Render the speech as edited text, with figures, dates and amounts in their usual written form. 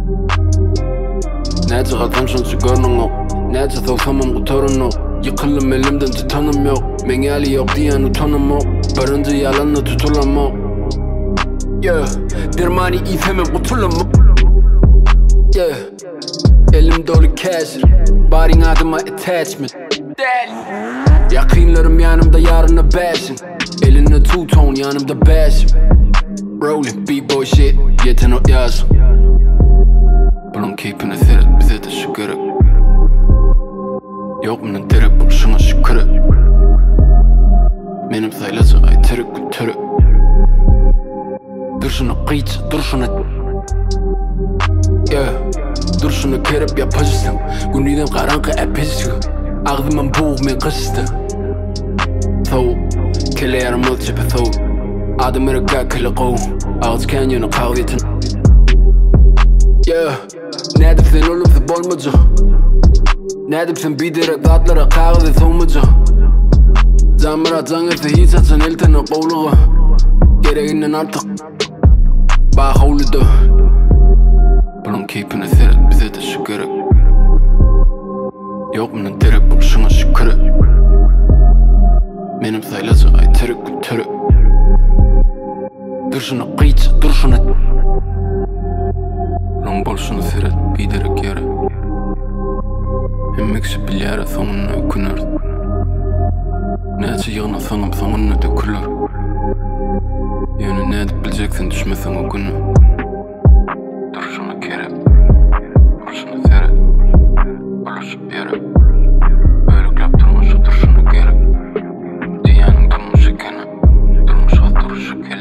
Nerede adam şansı görünün o. Nerede tavsamam utanın o. Yıkılım elimden tutanım yok. Mengeli yok diyen utanım o. Barınca yalanla tutulam o. Yeah, dermani ifemem utulam o. Yeah, elim dolu cash. Barin adıma attachment. Yakınlarım yanımda yarına bashing. Elinde two-tone yanımda bashing. Rolling b-boy shit, yetin o yazın. Bulun keepin etheret bize de şu gerek. Yok bunun direk buluşuna şükür et. Benim sayılası ay terek gül terek. Dur şunu kıyç, dur şunu. Yeah, dur şunu kerep yapacağım. Günlüğden karanlık epizgi. Ağzımın boğumen kıştı. Thoğ, kelle yarım ol çepe thoğ. Adım erga kelle qoğ. Ağız kanyonu kavyetin. Yeah, nedim sen olup da bolmaca. Nedim sen biderek atlara kağıdı soğmaca. Zamıra zangırsa hiç açan elten o qoğluğa. Gereğinden artık bağ havluda. Bulun keepin etheret bize de şu gerek. Yok bunun direk buluşuna şükür et. Benim sayılası ay terek gül terek. Dur şunu kıyç, dur şunu. Long buluşunu seret biderek yere. Hemmekşi bilyara sonuna ökünür. Nece yığına sanım sonuna dökülür. Yani ne edip bileceksin düşmesen o günü. Dur şunu kerep. Buluşunu seret. Buluşup yere. Böyle yaptırmış o duruşunu gerek. Dünyanın durmuş ikeni. Durmuş o duruşu kelep.